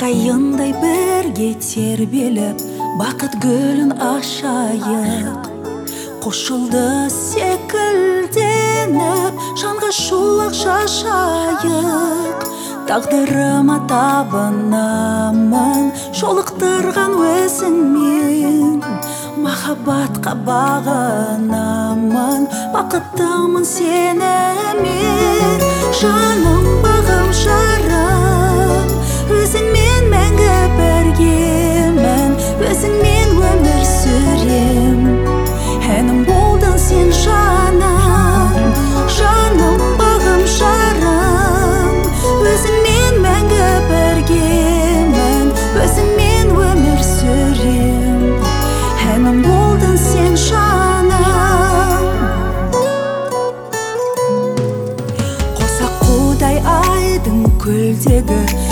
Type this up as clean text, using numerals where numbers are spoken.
Айындай бірге тербеліп, бақыт гүлін ашайық. Қошылды секілденіп, жанға шуақ шашайық. Тағдырыма табынамын, жолықтырған өзіңмен. Махаббатқа бағынамын, бақыттымын сенімен. Жаным, бағым, жарым, өзіңмен мәңгі біргемін, өзіңмен өмір сүрем. Әнім болдың сен жаным, жаным, бағым, жарым, өзіңмен мәңгі біргемін, өзіңмен өмір сүрем. Әнім болдың сен жаным. Қоса қудай айдың көлдегі